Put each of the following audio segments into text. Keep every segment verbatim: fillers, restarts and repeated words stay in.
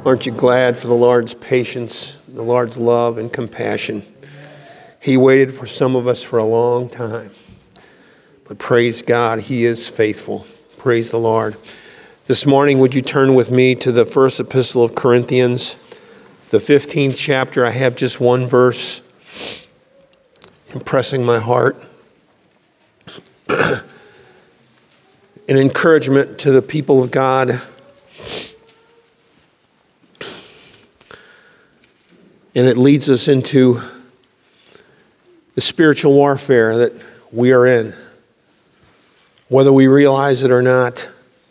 Aren't you glad for the Lord's patience, the Lord's love and compassion? He waited for some of us for a long time. But praise God, He is faithful. Praise the Lord. This morning, would you turn with me to the first epistle of Corinthians, the fifteenth chapter. I have just one verse impressing my heart. An encouragement to the people of God. And it leads us into the spiritual warfare that we are in, whether we realize it or not.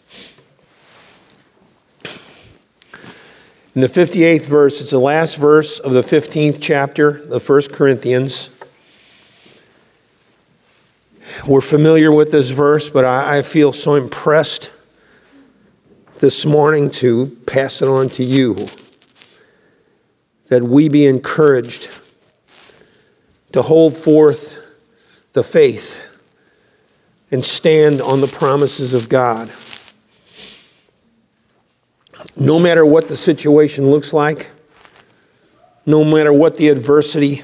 In the fifty-eighth verse, it's the last verse of the fifteenth chapter of First Corinthians. We're familiar with this verse, but I, I feel so impressed this morning to pass it on to you, that we be encouraged to hold forth the faith and stand on the promises of God. No matter what the situation looks like, no matter what the adversity,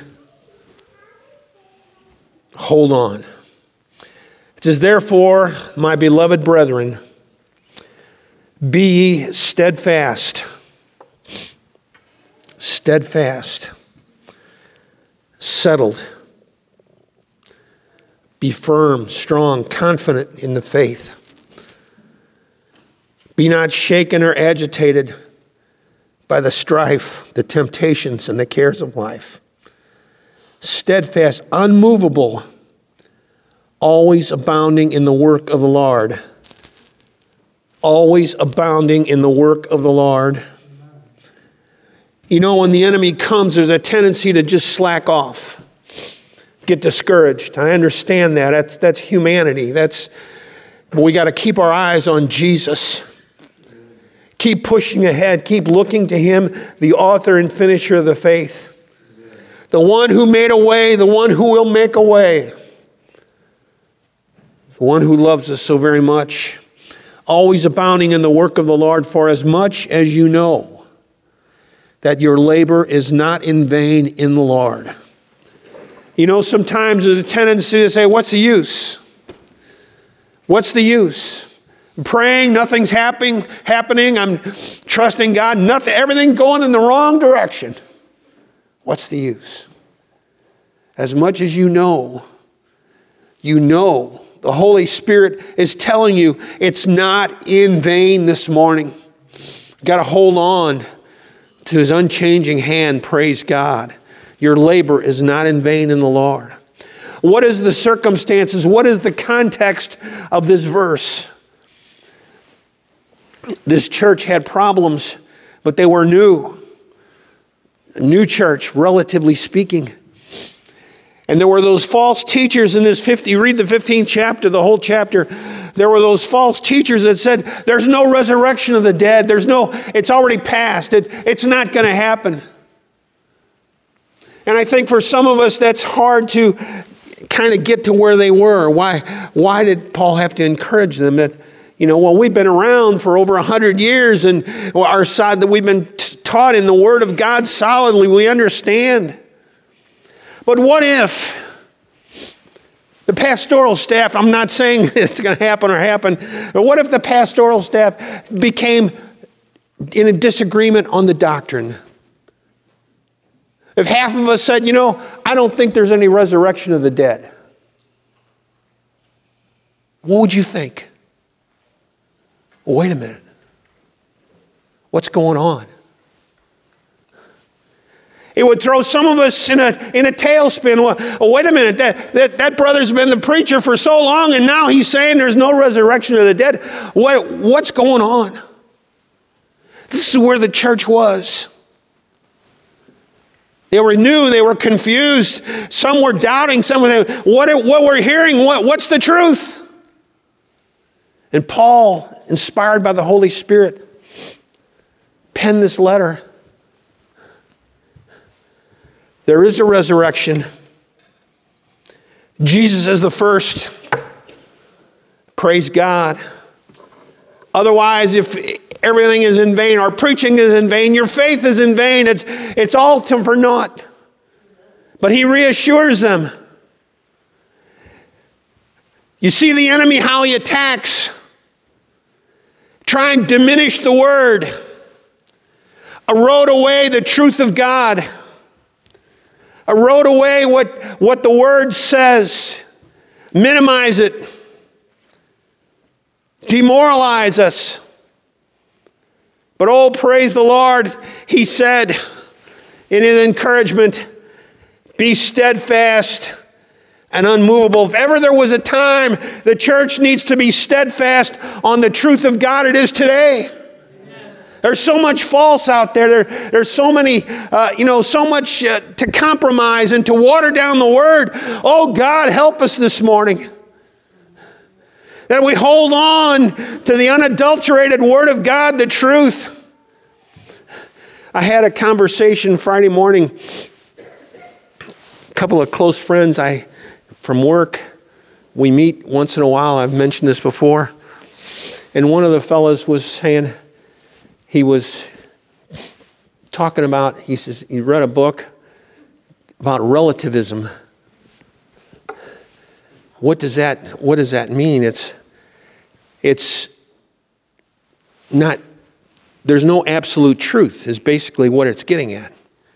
hold on. It says, therefore, my beloved brethren, be ye steadfast, steadfast, settled, be firm, strong, confident in the faith. Be not shaken or agitated by the strife, the temptations, and the cares of life. Steadfast, unmovable, always abounding in the work of the Lord. Always abounding in the work of the Lord. You know, when the enemy comes, there's a tendency to just slack off, get discouraged. I understand that. That's, that's humanity. That's, but we got to keep our eyes on Jesus. Keep pushing ahead. Keep looking to Him, the author and finisher of the faith. The one who made a way, the one who will make a way. The one who loves us so very much. Always abounding in the work of the Lord, for as much as you know that your labor is not in vain in the Lord. You know, sometimes there's a tendency to say, what's the use? What's the use? I'm praying, nothing's happening, happening. I'm trusting God, nothing, everything's going in the wrong direction. What's the use? As much as you know, you know, the Holy Spirit is telling you it's not in vain this morning. You've got to hold on to His unchanging hand, praise God. Your labor is not in vain in the Lord. What is the circumstances? What is the context of this verse? This church had problems, but they were new. A new church, relatively speaking. And there were those false teachers in this fifty, read the fifteenth chapter, the whole chapter. There were those false teachers that said, there's no resurrection of the dead. There's no, it's already passed. It, it's not going to happen. And I think for some of us, that's hard to kind of get to where they were. Why, why did Paul have to encourage them that, you know, well, we've been around for over a hundred years and our side that we've been t- taught in the Word of God solidly. We understand. But what if the pastoral staff, I'm not saying it's going to happen or happen, but what if the pastoral staff became in a disagreement on the doctrine? If half of us said, you know, I don't think there's any resurrection of the dead, what would you think? Well, wait a minute. What's going on? It would throw some of us in a in a tailspin. Well, oh, wait a minute, that, that, that brother's been the preacher for so long and now he's saying there's no resurrection of the dead. What, what's going on? This is where the church was. They were new, they were confused. Some were doubting, some were saying, what, what we're hearing, what, what's the truth? And Paul, inspired by the Holy Spirit, penned this letter. There is a resurrection. Jesus is the first. Praise God. Otherwise, if everything is in vain. Our preaching is in vain. Your faith is in vain. It's, it's all to, for naught. But he reassures them. You see the enemy, how he attacks. Try and diminish the word. Erode away the truth of God. Erode away what, what the word says. Minimize it. Demoralize us. But oh, praise the Lord, he said in his encouragement, be steadfast and unmovable. If ever there was a time the church needs to be steadfast on the truth of God, it is today. Amen. There's so much false out there. there there's so many, uh, you know, so much uh, to compromise and to water down the word. Oh, God, help us this morning. That we hold on to the unadulterated word of God, the truth. I had a conversation Friday morning. A couple of close friends I from work, we meet once in a while. I've mentioned this before. And one of the fellows was saying, he was talking about, he says, he read a book about relativism. What does that, what does that mean? It's, it's not, there's no absolute truth is basically what it's getting at.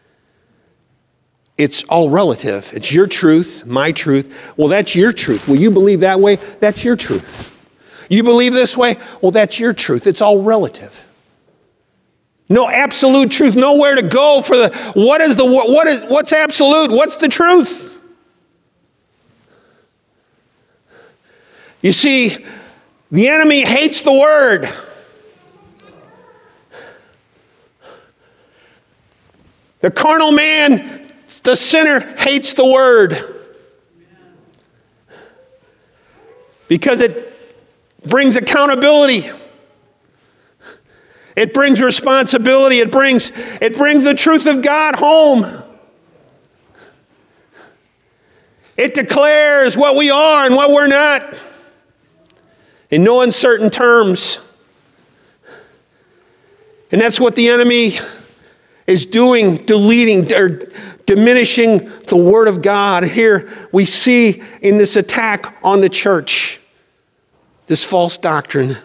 It's all relative. It's your truth, my truth. Well, that's your truth. Well, you believe that way? That's your truth. You believe this way? Well, that's your truth. It's all relative. No absolute truth. Nowhere to go for the, what is the, what is, what's absolute? What's the truth? You see, the enemy hates the word. The carnal man, the sinner, hates the word because it brings accountability. It brings responsibility. It brings, it brings the truth of God home. It declares what we are and what we're not in no uncertain terms. And that's what the enemy is doing, deleting or diminishing the word of God. Here we see in this attack on the church, this false doctrine.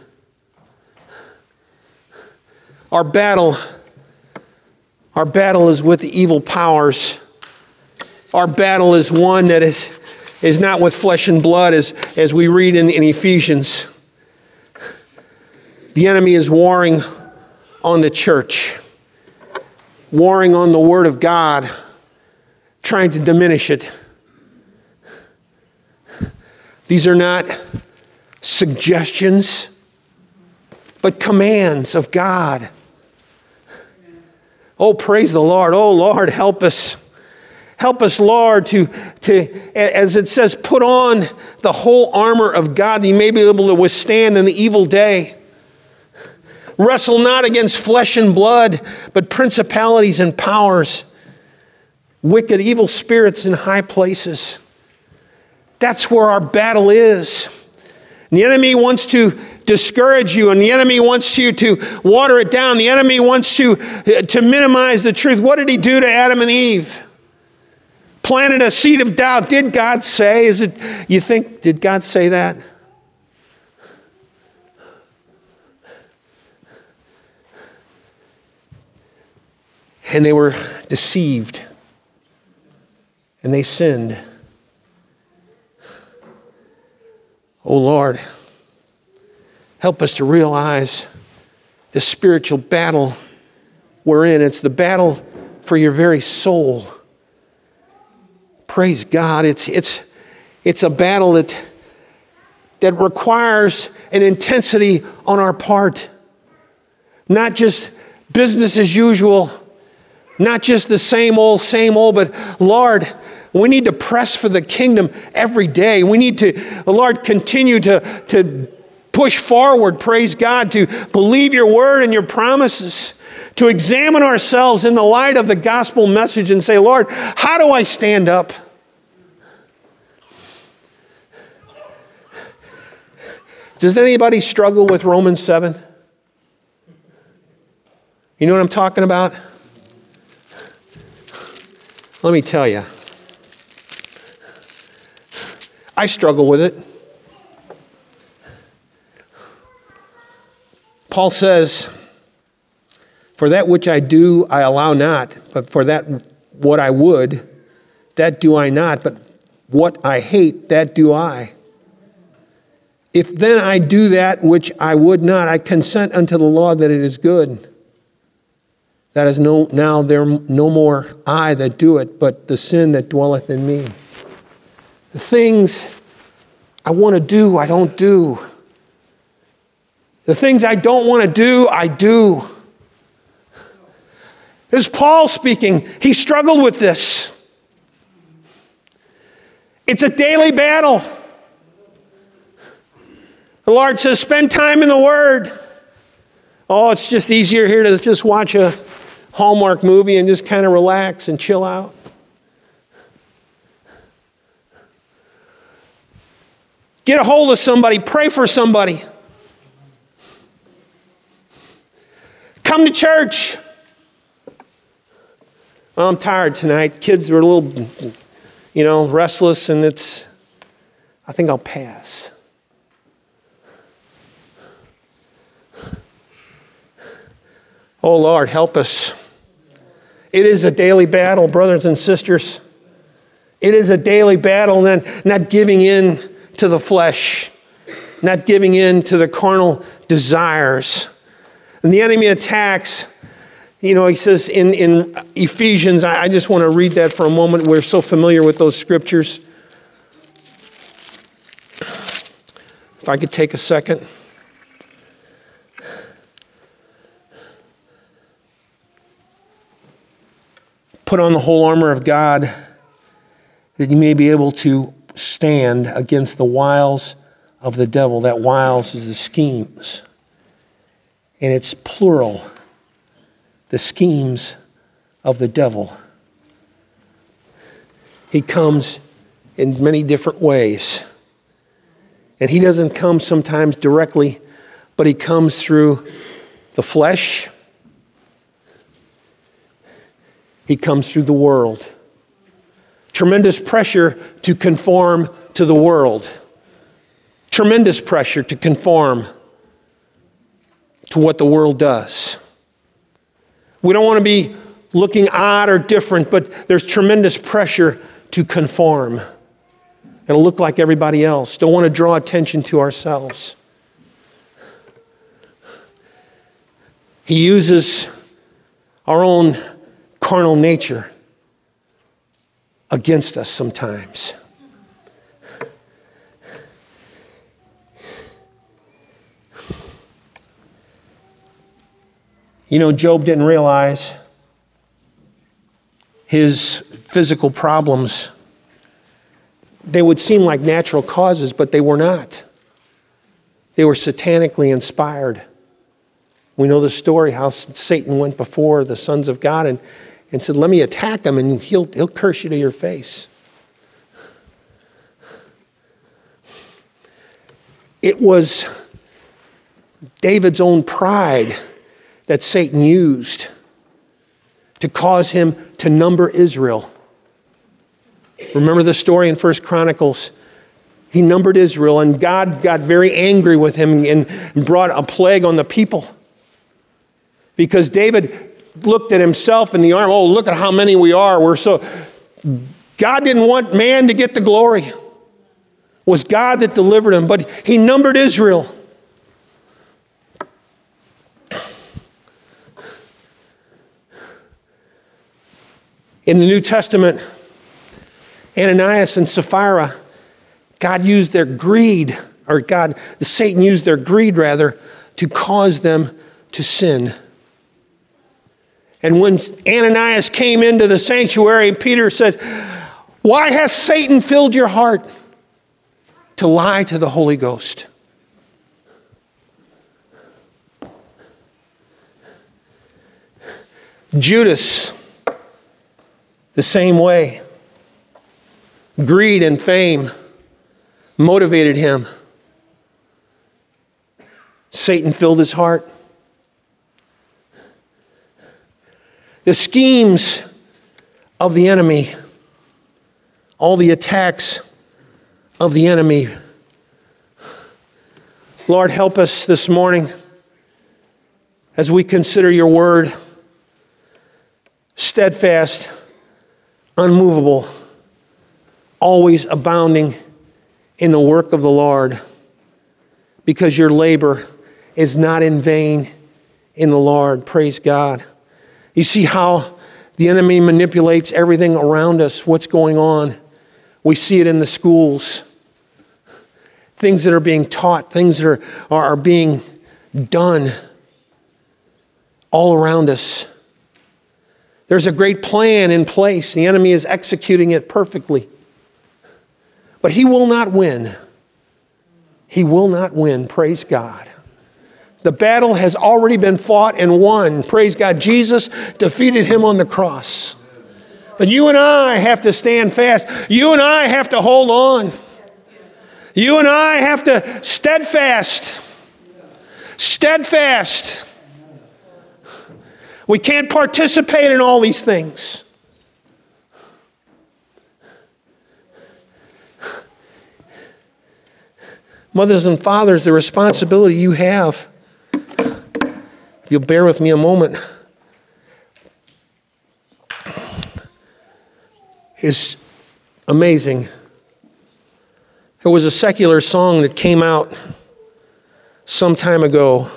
Our battle, our battle is with the evil powers. Our battle is one that is, is not with flesh and blood, as, as we read in, in Ephesians. The enemy is warring on the church, warring on the word of God, trying to diminish it. These are not suggestions, but commands of God. Oh, praise the Lord. Oh, Lord, help us. Help us, Lord, to, to, as it says, put on the whole armor of God that you may be able to withstand in the evil day. Wrestle not against flesh and blood, but principalities and powers, wicked, evil spirits in high places. That's where our battle is. And the enemy wants to discourage you, and the enemy wants you to water it down. The enemy wants to, to minimize the truth. What did he do to Adam and Eve? Planted a seed of doubt. Did God say? Is it, you think, did God say that? And they were deceived. And they sinned. Oh Lord, help us to realize the spiritual battle we're in. It's the battle for your very soul. Praise God. It's, it's, it's a battle that, that requires an intensity on our part. Not just business as usual. Not just the same old, same old, but Lord, we need to press for the kingdom every day. We need to, Lord, continue to, to push forward, praise God, to believe your word and your promises, to examine ourselves in the light of the gospel message and say, Lord, how do I stand up? Does anybody struggle with Romans seven? You know what I'm talking about? Let me tell you. I struggle with it. Paul says, for that which I do, I allow not, but for that what I would, that do I not, but what I hate, that do I. If then I do that which I would not, I consent unto the law that it is good. That is no, now there no more I that do it, but the sin that dwelleth in me. The things I want to do, I don't do. The things I don't want to do, I do. This is Paul speaking. He struggled with this. It's a daily battle. The Lord says, spend time in the Word. Oh, it's just easier here to just watch a Hallmark movie and just kind of relax and chill out. Get a hold of somebody. Pray for somebody. Come to church. Oh, I'm tired tonight. Kids are a little, you know, restless, and it's, I think I'll pass. Oh, Lord, help us. It is a daily battle, brothers and sisters. It is a daily battle, and then not giving in to the flesh, not giving in to the carnal desires. And the enemy attacks. You know, he says in, in Ephesians, I, I just want to read that for a moment. We're so familiar with those scriptures. If I could take a second. Put on the whole armor of God that you may be able to stand against the wiles of the devil. That wiles is the schemes. And it's plural. The schemes of the devil. He comes in many different ways. And he doesn't come sometimes directly, but he comes through the flesh. He comes through the world. Tremendous pressure to conform to the world. Tremendous pressure to conform to what the world does. We don't want to be looking odd or different, but there's tremendous pressure to conform and look like everybody else. Don't want to draw attention to ourselves. He uses our own carnal nature against us sometimes. You know, Job didn't realize his physical problems, they would seem like natural causes, but they were not. They were satanically inspired. We know the story how Satan went before the sons of God and, and said, let me attack him and he'll, he'll curse you to your face. It was David's own pride that Satan used to cause him to number Israel. Remember the story in First Chronicles? He numbered Israel, and God got very angry with him and brought a plague on the people. Because David looked at himself in the arm. Oh, look at how many we are. We're so... God didn't want man to get the glory. It was God that delivered him, but he numbered Israel. In the New Testament, Ananias and Sapphira, God used their greed, or God, Satan used their greed rather, to cause them to sin. And when Ananias came into the sanctuary, Peter said, why has Satan filled your heart to lie to the Holy Ghost? Judas, the same way. Greed and fame motivated him. Satan filled his heart. the schemes of the enemy, all the attacks of the enemy. Lord, help us this morning as we consider your word, steadfast, unmovable, always abounding in the work of the Lord, because your labor is not in vain in the Lord. Praise God. You see how the enemy manipulates everything around us, what's going on. We see it in the schools. Things that are being taught, things that are, are being done all around us. There's a great plan in place. The enemy is executing it perfectly. But he will not win. He will not win. Praise God. The battle has already been fought and won. Praise God. Jesus defeated him on the cross. But you and I have to stand fast. You and I have to hold on. You and I have to steadfast. Steadfast. We can't participate in all these things. Mothers and fathers, the responsibility you have, if you'll bear with me a moment, is amazing. There was a secular song that came out some time ago,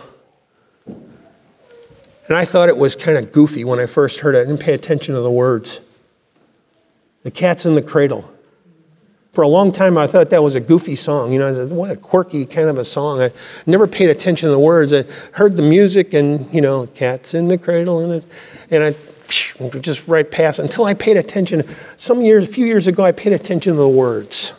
and I thought it was kind of goofy when I first heard it. I didn't pay attention to the words. The Cat's in the Cradle. For a long time, I thought that was a goofy song. You know, I said, what a quirky kind of a song. I never paid attention to the words. I heard the music and, you know, Cat's in the Cradle, and, it, and I just right past it until I paid attention. Some years, a few years ago, I paid attention to the words.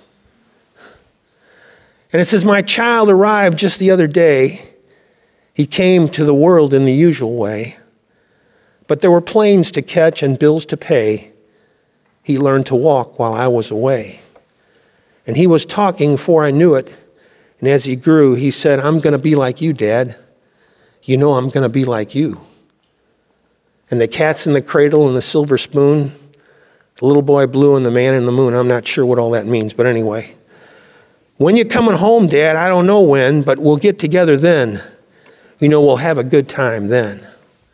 And it says, my child arrived just the other day. He came to the world in the usual way. But there were planes to catch and bills to pay. He learned to walk while I was away. And he was talking before I knew it. And as he grew, he said, I'm going to be like you, Dad. You know I'm going to be like you. And the Cat's in the Cradle and the silver spoon, the little boy blue and the man in the moon. I'm not sure what all that means, but anyway. When you're coming home, Dad, I don't know when, but we'll get together then. You know, we'll have a good time then.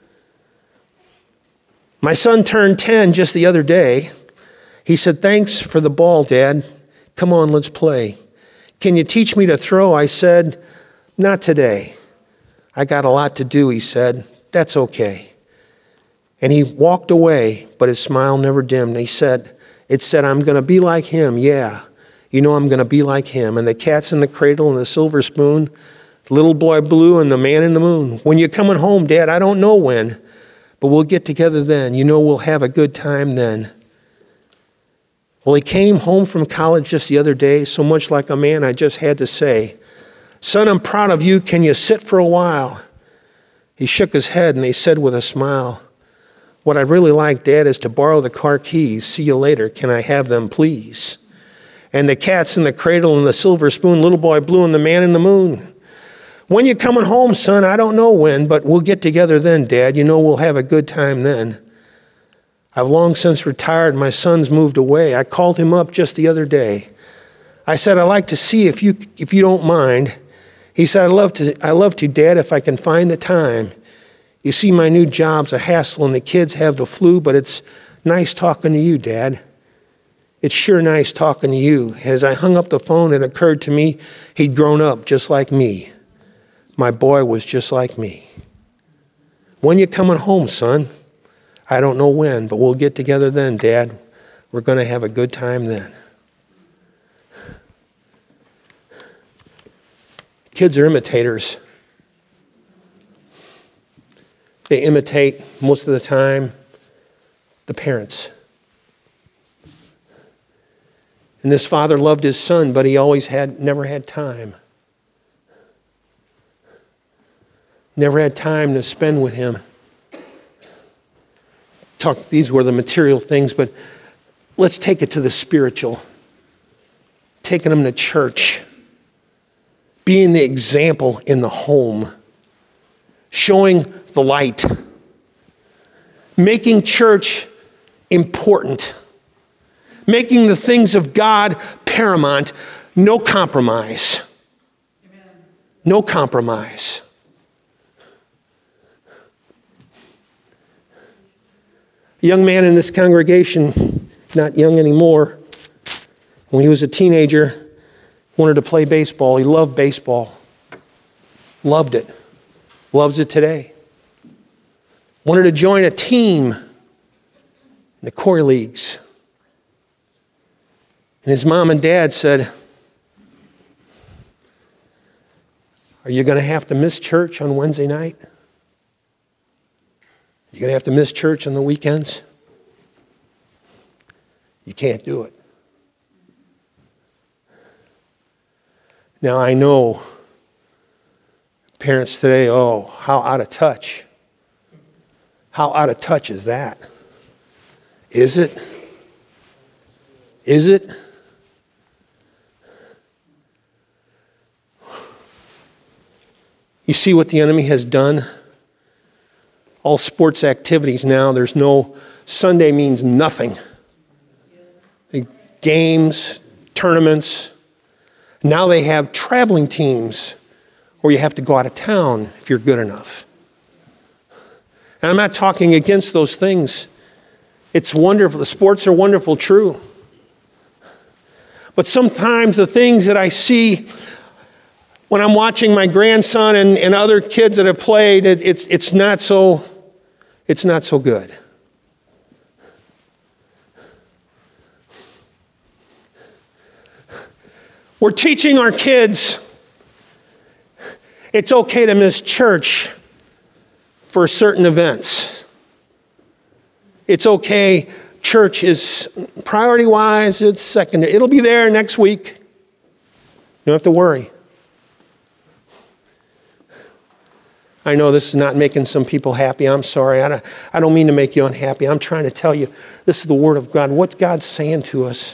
My son turned ten just the other day. He said, thanks for the ball, Dad. Come on, let's play. Can you teach me to throw? I said, not today. I got a lot to do, he said. That's okay. And he walked away, but his smile never dimmed. He said, it said, I'm going to be like him. Yeah, you know I'm going to be like him. And the Cat's in the Cradle and the silver spoon, little boy blue and the man in the moon. When you're coming home, Dad, I don't know when, but we'll get together then. You know we'll have a good time then. Well, he came home from college just the other day, so much like a man, I just had to say, son, I'm proud of you. Can you sit for a while? He shook his head and he said with a smile, what I'd really like, Dad, is to borrow the car keys. See you later. Can I have them, please? And the Cat's in the Cradle and the silver spoon, little boy blue and the man in the moon. When you coming home, son? I don't know when, but we'll get together then, Dad. You know we'll have a good time then. I've long since retired. My son's moved away. I called him up just the other day. I said, I'd like to see if you if you don't mind. He said, I'd love to, I love to, Dad, if I can find the time. You see, my new job's a hassle and the kids have the flu, but it's nice talking to you, Dad. It's sure nice talking to you. As I hung up the phone, it occurred to me he'd grown up just like me. My boy was just like me. When you coming home, son? I don't know when, but we'll get together then, Dad. We're going to have a good time then. Kids are imitators. They imitate, most of the time, the parents. And this father loved his son, but he always had, never had time. Never had time to spend with him. Talk, these were the material things, but let's take it to the spiritual. Taking them to church. Being the example in the home. Showing the light. making church important, making the things of God paramount, no compromise. Amen. No compromise. A young man in this congregation, not young anymore, when he was a teenager, wanted to play baseball. He loved baseball. Loved it. Loves it today. Wanted to join a team in the Corey Leagues. And his mom and dad said, "Are you going to have to miss church on Wednesday night? You're going to have to miss church on the weekends? You can't do it." Now I know parents today, oh, how out of touch. How out of touch is that? Is it? Is it? You see what the enemy has done? All sports activities now, there's no, Sunday means nothing. The games, tournaments. Now they have traveling teams where you have to go out of town if you're good enough. And I'm not talking against those things. It's wonderful. The sports are wonderful, true. But sometimes the things that I see when I'm watching my grandson and, and other kids that have played, it, it's, it's not so, it's not so good. We're teaching our kids it's okay to miss church for certain events. It's okay. Church is priority-wise, it's secondary. It'll be there next week. You don't have to worry. I know this is not making some people happy. I'm sorry. I don't, I don't mean to make you unhappy. I'm trying to tell you this is the Word of God. What God's saying to us.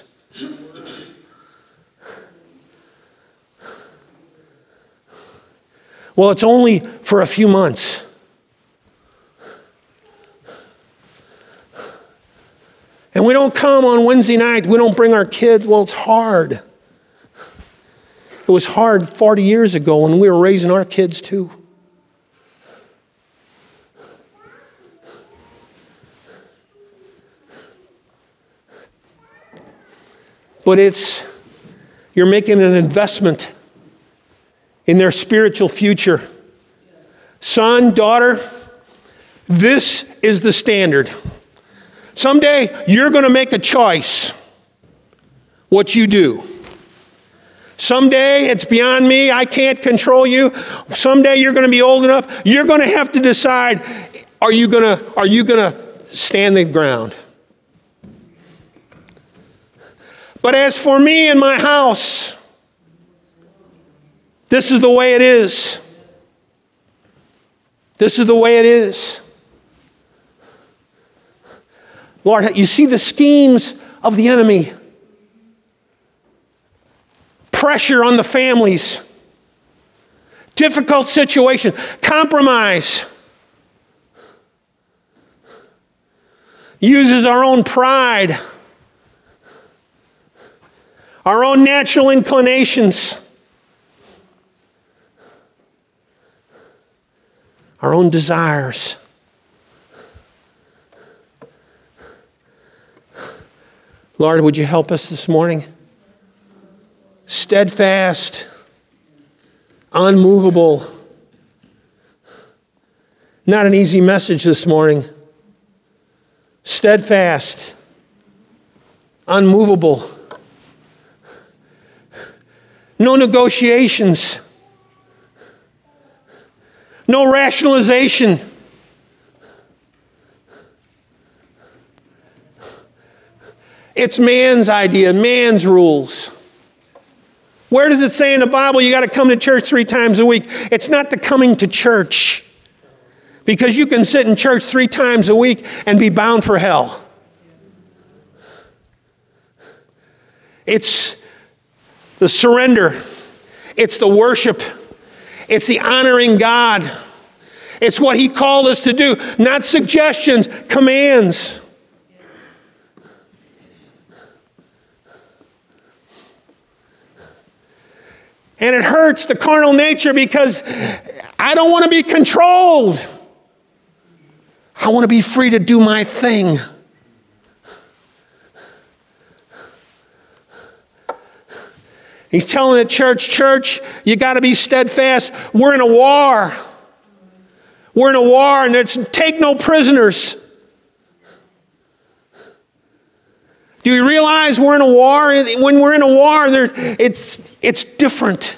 Well, it's only for a few months. And we don't come on Wednesday night. We don't bring our kids. Well, it's hard. It was hard forty years ago when we were raising our kids too. But it's, you're making an investment in their spiritual future. Son, daughter, this is the standard. Someday you're going to make a choice what you do. Someday it's beyond me. I can't control you. Someday you're going to be old enough. You're going to have to decide, are you going to, are you going to stand the ground? But as for me and my house, this is the way it is. This is the way it is. Lord, you see the schemes of the enemy. Pressure on the families. Difficult situation. Compromise. Uses our own pride. Our own natural inclinations. Our own desires. Lord, would you help us this morning? Steadfast, unmovable. Not an easy message this morning. Steadfast, unmovable. No negotiations. No rationalization. It's man's idea, man's rules. Where does it say in the Bible you got to come to church three times a week? It's not the coming to church. Because you can sit in church three times a week and be bound for hell. It's the surrender. It's the worship. It's the honoring God. It's what he called us to do, not suggestions, commands. And it hurts the carnal nature because I don't want to be controlled. I want to be free to do my thing. He's telling the church, church, you got to be steadfast. We're in a war. We're in a war, and it's take no prisoners. Do you realize we're in a war? When we're in a war, there, it's, it's different.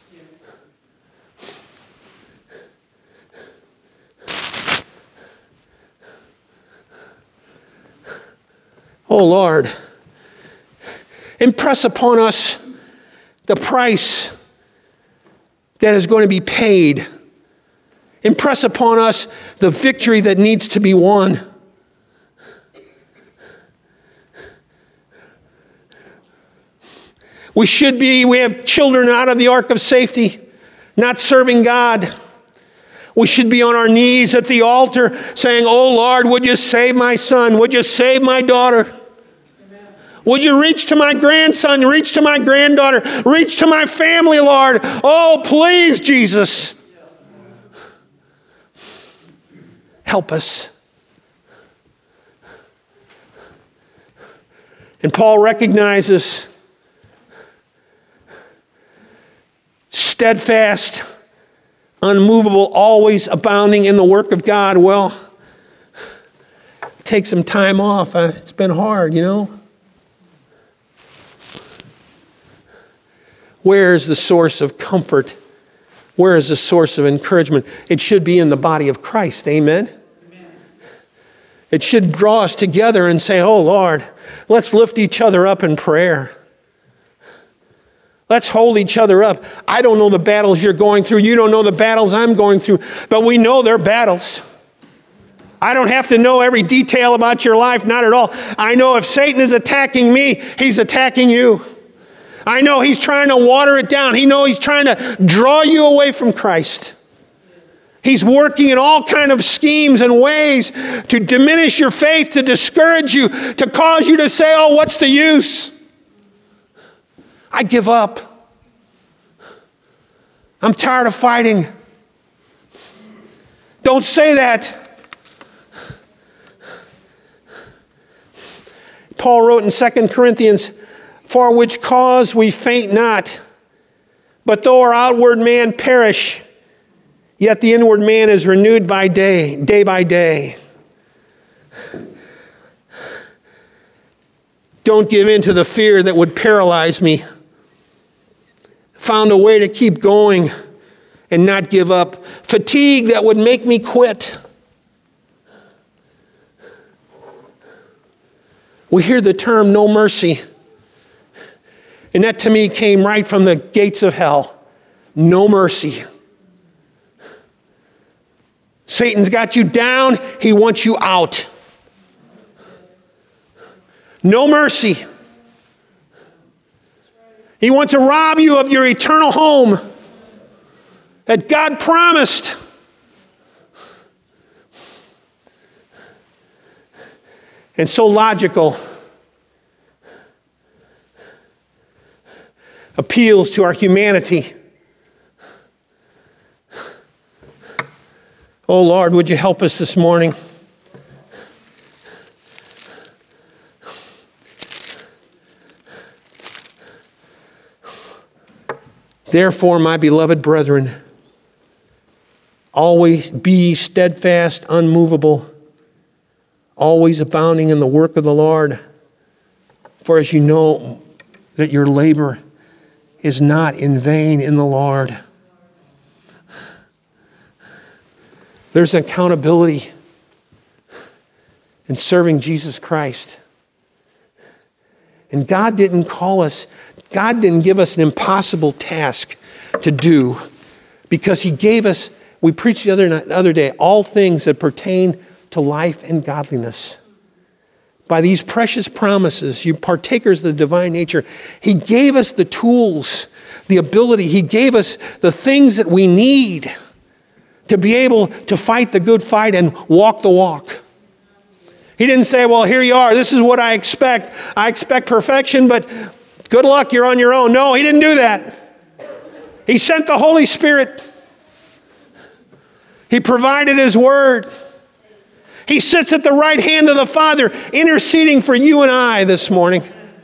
Oh, Lord, impress upon us the price that is going to be paid. Impress upon us the victory that needs to be won. We should be, we have children out of the ark of safety, not serving God. We should be on our knees at the altar saying, oh Lord, would you save my son? Would you save my daughter? Amen. Would you reach to my grandson, reach to my granddaughter, reach to my family, Lord? Oh, please, Jesus. Help us. And Paul recognizes steadfast, unmovable, always abounding in the work of God. Well, take some time off. Uh, it's been hard, you know. Where is the source of comfort? Where is the source of encouragement? It should be in the body of Christ. Amen? Amen. It should draw us together and say, oh, Lord, let's lift each other up in prayer. Let's hold each other up. I don't know the battles you're going through. You don't know the battles I'm going through. But we know they're battles. I don't have to know every detail about your life. Not at all. I know if Satan is attacking me, he's attacking you. I know he's trying to water it down. He knows he's trying to draw you away from Christ. He's working in all kinds of schemes and ways to diminish your faith, to discourage you, to cause you to say, oh, what's the use? I give up. I'm tired of fighting. Don't say that. Paul wrote in Second Corinthians, for which cause we faint not, but though our outward man perish, yet the inward man is renewed by day, day by day. Don't give in to the fear that would paralyze me. Found a way to keep going and not give up. Fatigue that would make me quit. We hear the term no mercy. And that to me came right from the gates of hell. No mercy. Satan's got you down. He wants you out. No mercy. He wants to rob you of your eternal home that God promised. And so logical. Appeals to our humanity. Oh Lord, would you help us this morning? Therefore, my beloved brethren, always be steadfast, unmovable, always abounding in the work of the Lord. For as you know that your labor is not in vain in the Lord. There's accountability in serving Jesus Christ. And God didn't call us, God didn't give us an impossible task to do because he gave us, we preached the other, the other day, all things that pertain to life and godliness. By these precious promises, you partakers of the divine nature, he gave us the tools, the ability, he gave us the things that we need to be able to fight the good fight and walk the walk. He didn't say, well, here you are. This is what I expect. I expect perfection, but good luck. You're on your own. No, he didn't do that. He sent the Holy Spirit. He provided his word. He sits at the right hand of the Father, interceding for you and I this morning.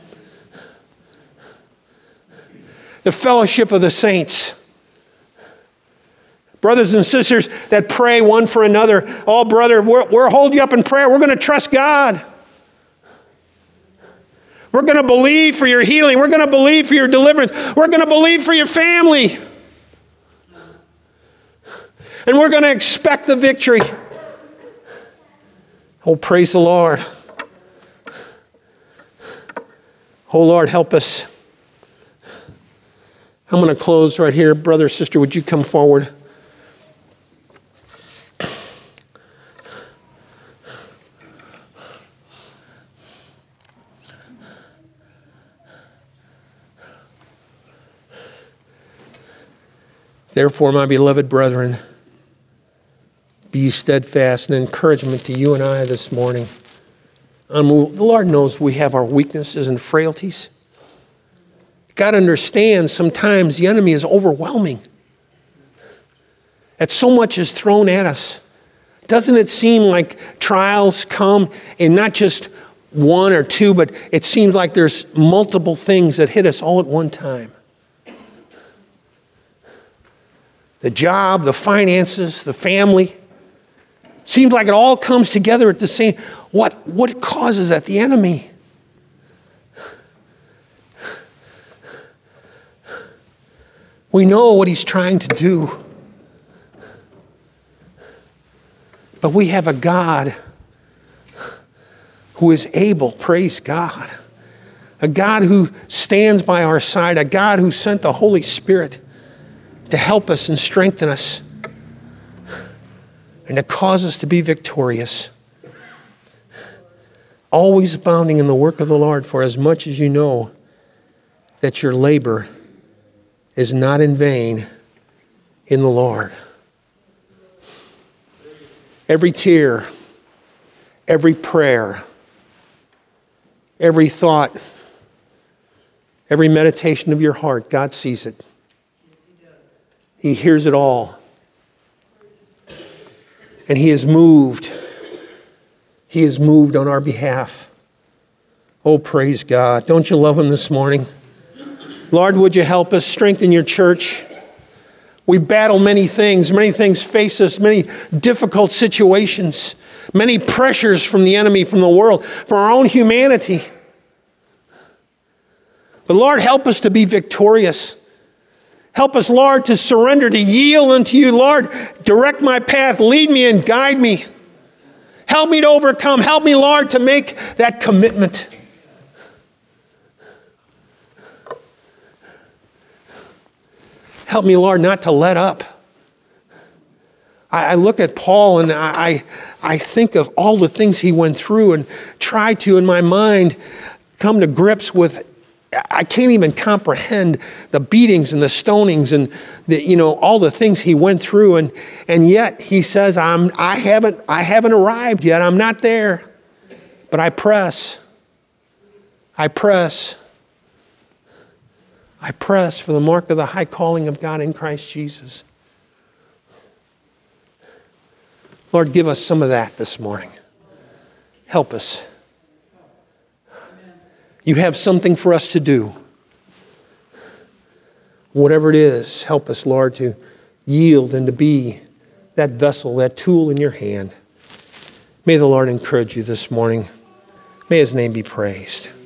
The fellowship of the saints. Brothers and sisters that pray one for another. Oh, brother, we're, we're holding you up in prayer. We're going to trust God. We're going to believe for your healing. We're going to believe for your deliverance. We're going to believe for your family. And we're going to expect the victory. Oh, praise the Lord. Oh, Lord, help us. I'm going to close right here. Brother, sister, would you come forward? Therefore, my beloved brethren, be ye steadfast, and encouragement to you and I this morning. Um, the Lord knows we have our weaknesses and frailties. God understands sometimes the enemy is overwhelming. That so much is thrown at us. Doesn't it seem like trials come in not just one or two, but it seems like there's multiple things that hit us all at one time? The job, the finances, the family. Seems like it all comes together at the same. What, what causes that? The enemy. We know what he's trying to do. But we have a God who is able, praise God. A God who stands by our side. A God who sent the Holy Spirit to help us and strengthen us. And to cause us to be victorious. Always abounding in the work of the Lord, for as much as you know that your labor is not in vain in the Lord. Every tear, every prayer, every thought, every meditation of your heart, God sees it. He hears it all. And he is moved. He is moved on our behalf. Oh, praise God. Don't you love him this morning? Lord, would you help us strengthen your church? We battle many things. Many things face us. Many difficult situations. Many pressures from the enemy, from the world, from our own humanity. But Lord, help us to be victorious. Help us, Lord, to surrender, to yield unto you. Lord, direct my path, lead me and guide me. Help me to overcome. Help me, Lord, to make that commitment. Help me, Lord, not to let up. I, I look at Paul and I, I think of all the things he went through and try to, in my mind, come to grips with. I can't even comprehend the beatings and the stonings and the, you know, all the things he went through. And, and yet he says, I'm, I haven't, I haven't arrived yet. I'm not there, but I press. I press. I press for the mark of the high calling of God in Christ Jesus. Lord, give us some of that this morning. Help us. You have something for us to do. Whatever it is, help us, Lord, to yield and to be that vessel, that tool in your hand. May the Lord encourage you this morning. May his name be praised.